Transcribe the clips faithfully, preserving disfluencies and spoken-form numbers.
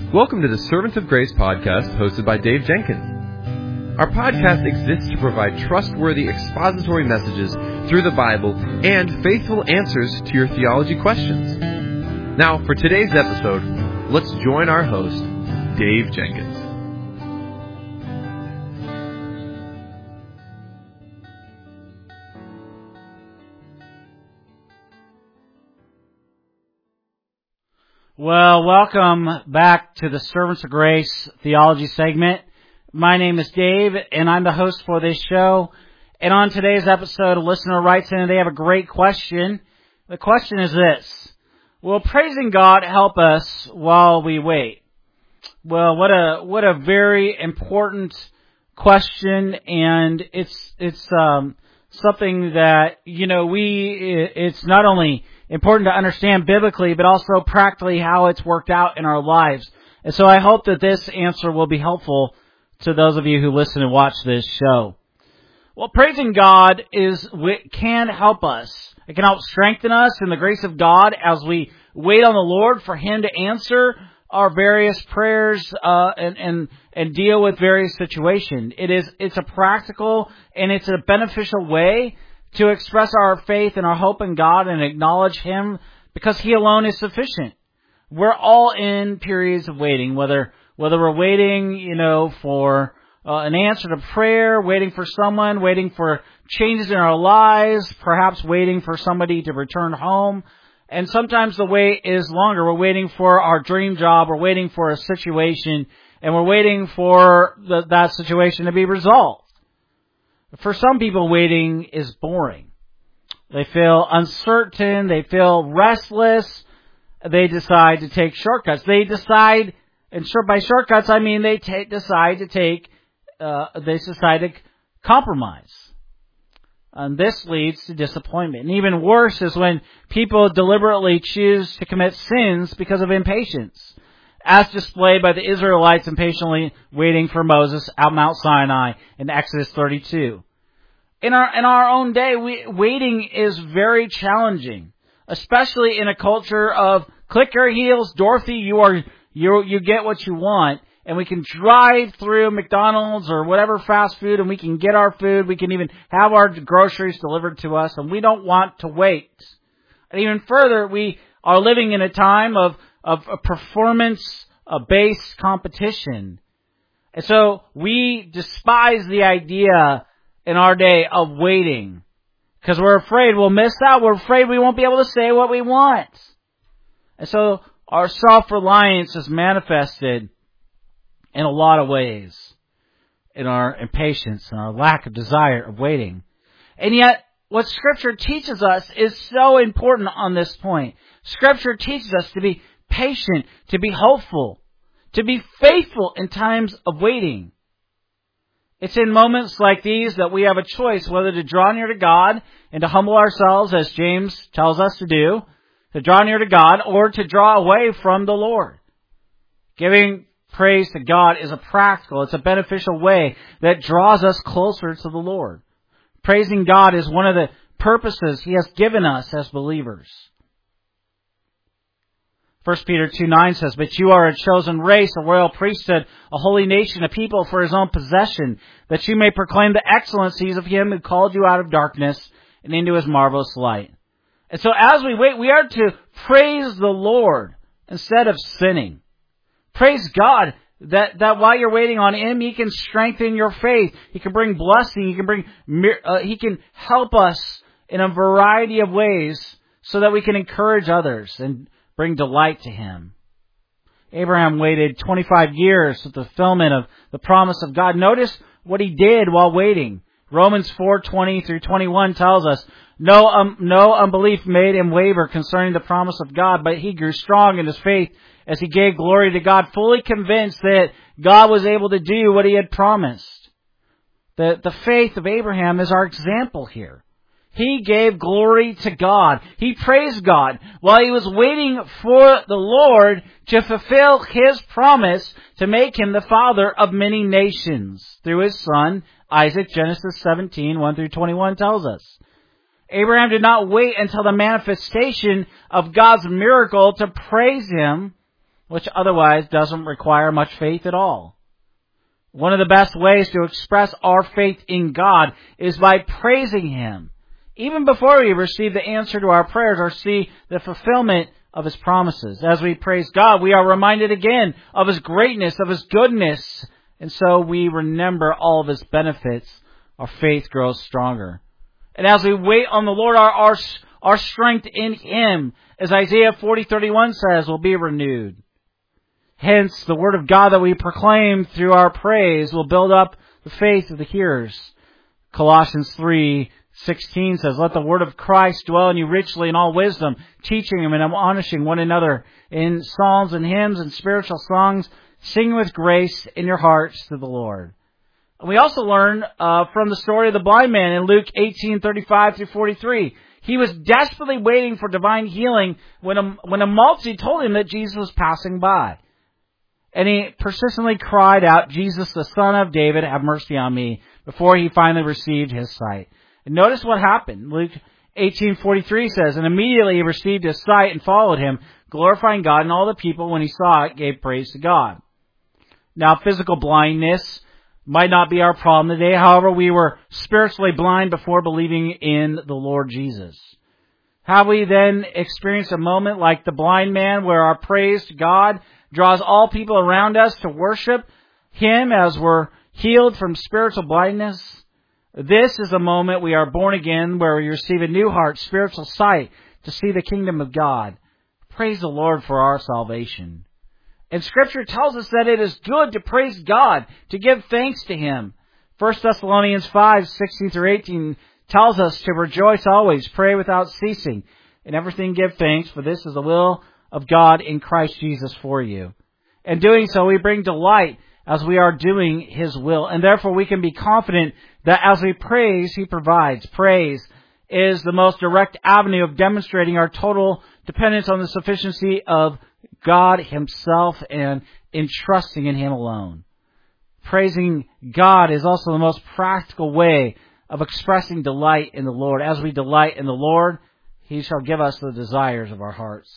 Welcome to the Servants of Grace podcast hosted by Dave Jenkins. Our podcast exists to provide trustworthy expository messages through the Bible and faithful answers to your theology questions. Now, for today's episode, let's join our host, Dave Jenkins. Well, welcome back to the Servants of Grace theology segment. My name is Dave, and I'm the host for this show. And on today's episode, a listener writes in and they have a great question. The question is this: will praising God help us while we wait? Well, what a what a very important question, and it's it's um, something that you know we it's not only important to understand biblically, but also practically how it's worked out in our lives. And so I hope that this answer will be helpful to those of you who listen and watch this show. Well, praising God is can help us. It can help strengthen us in the grace of God as we wait on the Lord for Him to answer our various prayers uh, and, and and deal with various situations. It is it's a practical and it's a beneficial way to express our faith and our hope in God and acknowledge Him because He alone is sufficient. We're all in periods of waiting, whether whether we're waiting, you know, for uh, an answer to prayer, waiting for someone, waiting for changes in our lives, perhaps waiting for somebody to return home. And sometimes the wait is longer. We're waiting for our dream job, we're waiting for a situation, and we're waiting for the, that situation to be resolved. For some people, waiting is boring. They feel uncertain. They feel restless. They decide to take shortcuts. They decide, and by shortcuts, I mean they t- decide to take, uh, they decide to compromise. And this leads to disappointment. And even worse is when people deliberately choose to commit sins because of impatience, as displayed by the Israelites impatiently waiting for Moses at Mount Sinai in Exodus thirty-two. In our in our own day, we, waiting is very challenging, especially in a culture of click your heels, Dorothy, you are you you get what you want, and we can drive through McDonald's or whatever fast food, and we can get our food. We can even have our groceries delivered to us, and we don't want to wait. And even further, we are living in a time of of a performance-based competition. And so we despise the idea in our day of waiting because we're afraid we'll miss out. We're afraid we won't be able to say what we want. And so our self-reliance is manifested in a lot of ways in our impatience and our lack of desire of waiting. And yet, what Scripture teaches us is so important on this point. Scripture teaches us to be patient, to be hopeful, to be faithful in times of waiting. It's in moments like these that we have a choice whether to draw near to God and to humble ourselves, as James tells us to do, to draw near to God, or to draw away from the Lord. Giving praise to God is a practical, it's a beneficial way that draws us closer to the Lord. Praising God is one of the purposes He has given us as believers. First Peter two nine says, "But you are a chosen race, a royal priesthood, a holy nation, a people for His own possession, that you may proclaim the excellencies of Him who called you out of darkness and into His marvelous light." And so as we wait, we are to praise the Lord instead of sinning. Praise God that, that while you're waiting on Him, He can strengthen your faith. He can bring blessing. He can bring, uh, He can help us in a variety of ways so that we can encourage others and bring delight to Him. Abraham waited twenty-five years for the fulfillment of the promise of God. Notice what he did while waiting. Romans four twenty through twenty-one tells us, no, um, no unbelief made him waver concerning the promise of God, but he grew strong in his faith as he gave glory to God, fully convinced that God was able to do what He had promised. The, the faith of Abraham is our example here. He gave glory to God. He praised God while he was waiting for the Lord to fulfill His promise to make him the father of many nations through his son, Isaac. Genesis seventeen, one through twenty-one tells us. Abraham did not wait until the manifestation of God's miracle to praise Him which otherwise doesn't require much faith at all. One of the best ways to express our faith in God is by praising Him, even before we receive the answer to our prayers or see the fulfillment of His promises. As we praise God, we are reminded again of His greatness, of His goodness, and so we remember all of His benefits. Our faith grows stronger. And as we wait on the Lord, our, our, our strength in Him, as Isaiah forty thirty-one says, will be renewed. Hence, the Word of God that we proclaim through our praise will build up the faith of the hearers. Colossians three sixteen says, "Let the word of Christ dwell in you richly in all wisdom, teaching Him and admonishing one another in psalms and hymns and spiritual songs, singing with grace in your hearts to the Lord." And we also learn uh, from the story of the blind man in Luke eighteen thirty-five through forty-three. He was desperately waiting for divine healing when a, when a multitude told him that Jesus was passing by. And he persistently cried out, "Jesus, the Son of David, have mercy on me," before he finally received his sight. And notice what happened. Luke eighteen forty-three says, "And immediately he received his sight and followed Him, glorifying God, and all the people, when he saw it, gave praise to God." Now, physical blindness might not be our problem today. However, we were spiritually blind before believing in the Lord Jesus. Have we then experienced a moment like the blind man where our praise to God draws all people around us to worship Him as we're healed from spiritual blindness? This is a moment we are born again, where we receive a new heart, spiritual sight, to see the kingdom of God. Praise the Lord for our salvation. And Scripture tells us that it is good to praise God, to give thanks to Him. First Thessalonians five sixteen through eighteen tells us to rejoice always, pray without ceasing, in everything give thanks, for this is the will of God in Christ Jesus for you. In doing so, we bring delight as we are doing His will, and therefore we can be confident that as we praise, He provides. Praise is the most direct avenue of demonstrating our total dependence on the sufficiency of God Himself and entrusting in Him alone. Praising God is also the most practical way of expressing delight in the Lord. As we delight in the Lord, He shall give us the desires of our hearts.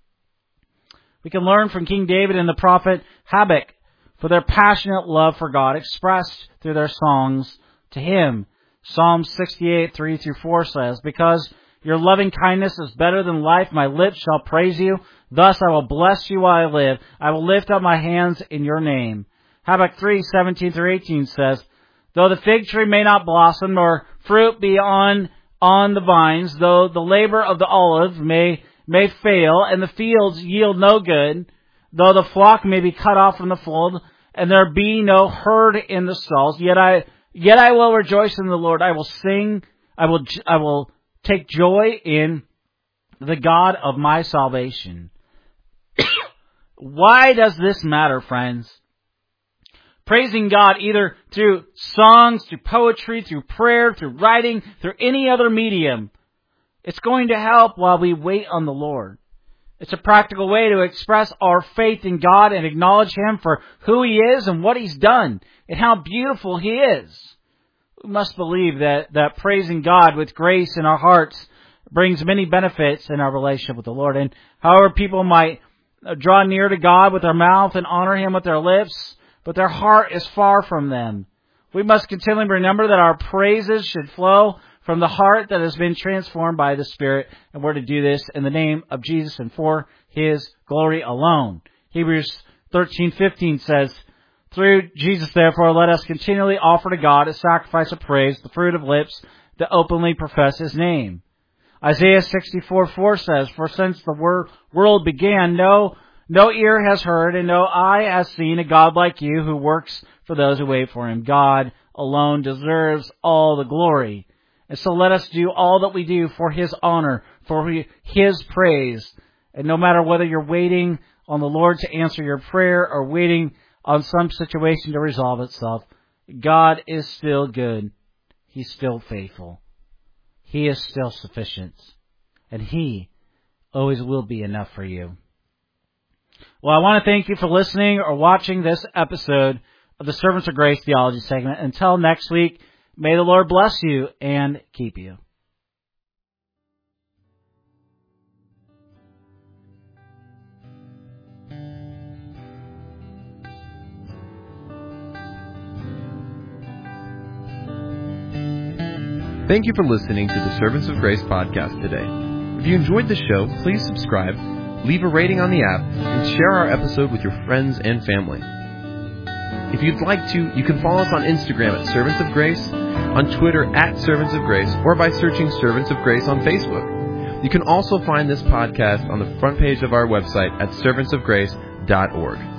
We can learn from King David and the prophet Habakkuk for their passionate love for God expressed through their songs to Him. Psalm sixty-eight, three through four says, "Because your loving kindness is better than life, my lips shall praise you. Thus I will bless you while I live. I will lift up my hands in your name." Habakkuk three, seventeen through eighteen says, "Though the fig tree may not blossom, nor fruit be on, on the vines, though the labor of the olive may, may fail, and the fields yield no good, though the flock may be cut off from the fold, and there be no herd in the stalls, yet I, yet I will rejoice in the Lord. I will sing, I will, I will take joy in the God of my salvation." Why does this matter, friends? Praising God either through songs, through poetry, through prayer, through writing, through any other medium, it's going to help while we wait on the Lord. It's a practical way to express our faith in God and acknowledge Him for who He is and what He's done and how beautiful He is. We must believe that, that praising God with grace in our hearts brings many benefits in our relationship with the Lord. And however people might draw near to God with their mouth and honor Him with their lips, but their heart is far from them. We must continually remember that our praises should flow from the heart that has been transformed by the Spirit, and we're to do this in the name of Jesus and for His glory alone. Hebrews thirteen fifteen says, "Through Jesus, therefore, let us continually offer to God a sacrifice of praise, the fruit of lips that openly profess His name." Isaiah sixty-four four says, "For since the wor- world began, no No ear has heard and no eye has seen a God like you who works for those who wait for Him." God alone deserves all the glory. And so let us do all that we do for His honor, for His praise. And no matter whether you're waiting on the Lord to answer your prayer or waiting on some situation to resolve itself, God is still good. He's still faithful. He is still sufficient. And He always will be enough for you. Well, I want to thank you for listening or watching this episode of the Servants of Grace Theology segment. Until next week, may the Lord bless you and keep you. Thank you for listening to the Servants of Grace podcast today. If you enjoyed the show, please subscribe, leave a rating on the app, and share our episode with your friends and family. If you'd like to, you can follow us on Instagram at Servants of Grace, on Twitter at Servants of Grace, or by searching Servants of Grace on Facebook. You can also find this podcast on the front page of our website at servants of grace dot org.